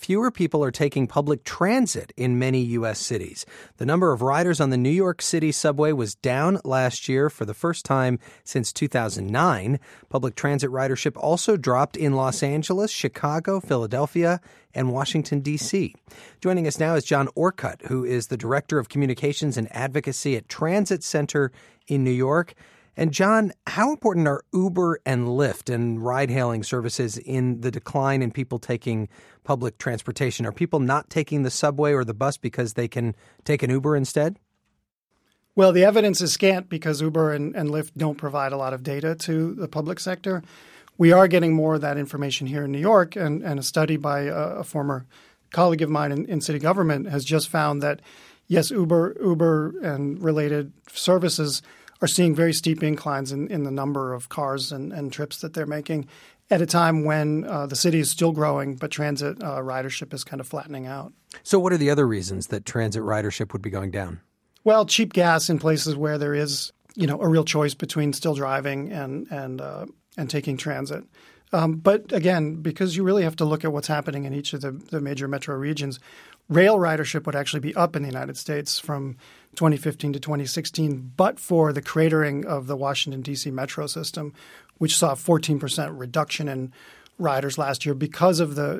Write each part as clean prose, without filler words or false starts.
fewer people are taking public transit in many U.S. cities. The number of riders on the New York City subway was down last year for the first time since 2009. Public transit ridership also dropped in Los Angeles, Chicago, Philadelphia, and Washington, D.C. Joining us now is John Orcutt, who is the Director of Communications and Advocacy at Transit Center in New York. And John, how important are Uber and Lyft and ride-hailing services in the decline in people taking public transportation? Are people not taking the subway or the bus because they can take an Uber instead? Well, the evidence is scant because Uber and Lyft don't provide a lot of data to the public sector. We are getting more of that information here in New York, and a study by a former colleague of mine in city government has just found that, yes, Uber and related services are seeing very steep inclines in the number of cars and trips that they're making at a time when the city is still growing, but transit ridership is kind of flattening out. So what are the other reasons that transit ridership would be going down? Well, cheap gas in places where there is, a real choice between still driving and taking transit. But again, because you really have to look at what's happening in each of the major metro regions, rail ridership would actually be up in the United States from 2015 to 2016, but for the cratering of the Washington, D.C. metro system, which saw a 14% reduction in riders last year because of the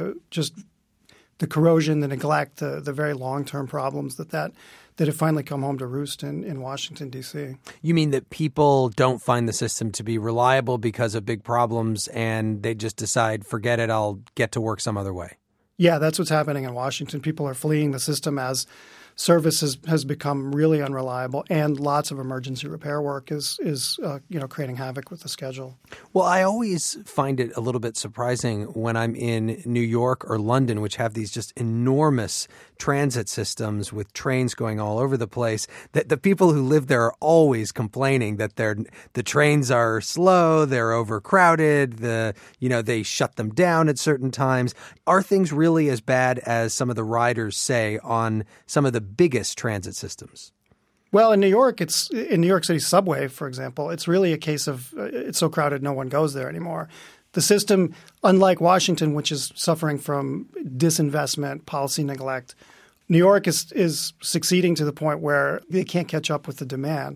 corrosion, the neglect, the very long-term problems that have finally come home to roost in Washington, D.C. You mean that people don't find the system to be reliable because of big problems and they just decide, forget it, I'll get to work some other way? Yeah, that's what's happening in Washington. People are fleeing the system as service has become really unreliable, and lots of emergency repair work is creating havoc with the schedule. Well, I always find it a little bit surprising when I'm in New York or London, which have these just enormous transit systems with trains going all over the place, that the people who live there are always complaining that the trains are slow, they're overcrowded, they shut them down at certain times. Are things really as bad as some of the riders say on some of the biggest transit systems? Well, in New York City subway, for example, it's really a case of it's so crowded no one goes there anymore. The system, unlike Washington, which is suffering from disinvestment, policy neglect, New York is succeeding to the point where they can't catch up with the demand.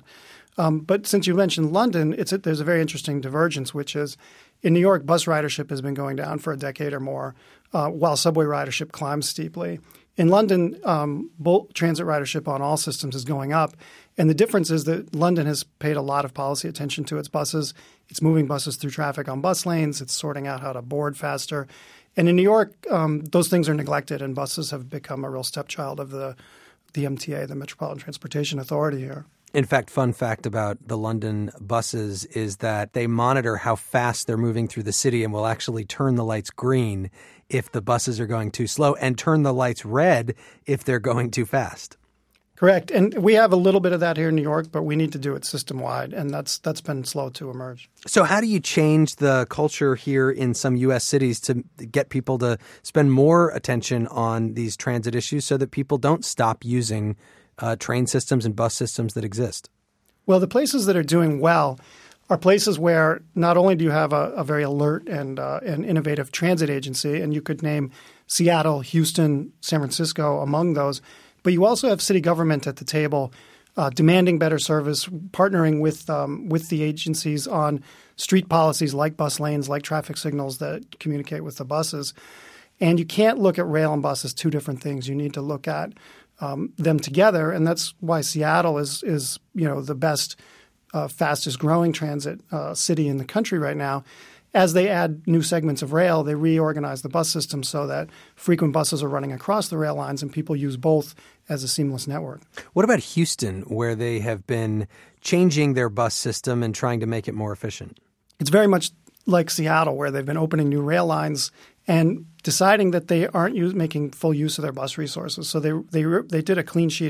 But since you mentioned London, there's a very interesting divergence, which is in New York, bus ridership has been going down for a decade or more, while subway ridership climbs steeply. In London, transit ridership on all systems is going up. And the difference is that London has paid a lot of policy attention to its buses. It's moving buses through traffic on bus lanes. It's sorting out how to board faster. And in New York, those things are neglected, and buses have become a real stepchild of the MTA, the Metropolitan Transportation Authority here. In fact, fun fact about the London buses is that they monitor how fast they're moving through the city and will actually turn the lights green if the buses are going too slow and turn the lights red if they're going too fast. Correct. And we have a little bit of that here in New York, but we need to do it system-wide, and that's been slow to emerge. So how do you change the culture here in some U.S. cities to get people to spend more attention on these transit issues so that people don't stop using train systems and bus systems that exist? Well, the places that are doing well are places where not only do you have a very alert and innovative transit agency, and you could name Seattle, Houston, San Francisco among those, but you also have city government at the table demanding better service, partnering with the agencies on street policies like bus lanes, like traffic signals that communicate with the buses. And you can't look at rail and bus as two different things. You need to look at them together, and that's why Seattle is the best, fastest growing transit city in the country right now. As they add new segments of rail, they reorganize the bus system so that frequent buses are running across the rail lines and people use both as a seamless network. What about Houston, where they have been changing their bus system and trying to make it more efficient? It's very much like Seattle, where they've been opening new rail lines and deciding that they aren't making full use of their bus resources. So they did a clean sheet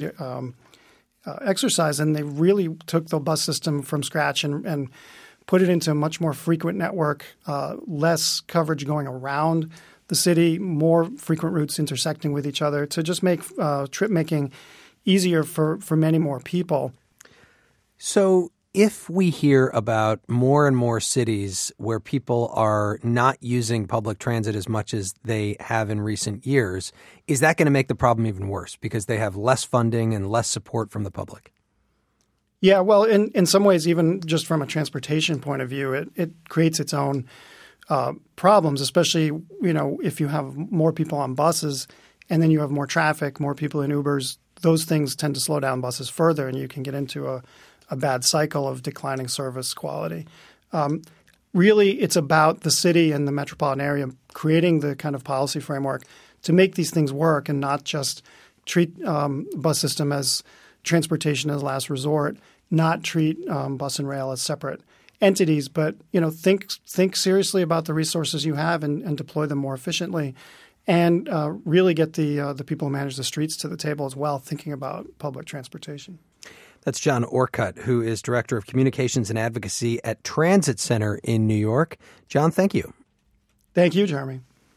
exercise, and they really took the bus system from scratch and put it into a much more frequent network, less coverage going around the city, more frequent routes intersecting with each other to just make trip making easier for many more people. So if we hear about more and more cities where people are not using public transit as much as they have in recent years, is that going to make the problem even worse because they have less funding and less support from the public? Yeah, well, in some ways, even just from a transportation point of view, it creates its own problems, especially, if you have more people on buses and then you have more traffic, more people in Ubers. Those things tend to slow down buses further, and you can get into a bad cycle of declining service quality. Really, it's about the city and the metropolitan area creating the kind of policy framework to make these things work and not just treat bus system as transportation as last resort, not treat bus and rail as separate entities, but think seriously about the resources you have and deploy them more efficiently, and really get the people who manage the streets to the table as well, thinking about public transportation. That's John Orcutt, who is Director of Communications and Advocacy at Transit Center in New York. John, thank you. Thank you, Jeremy.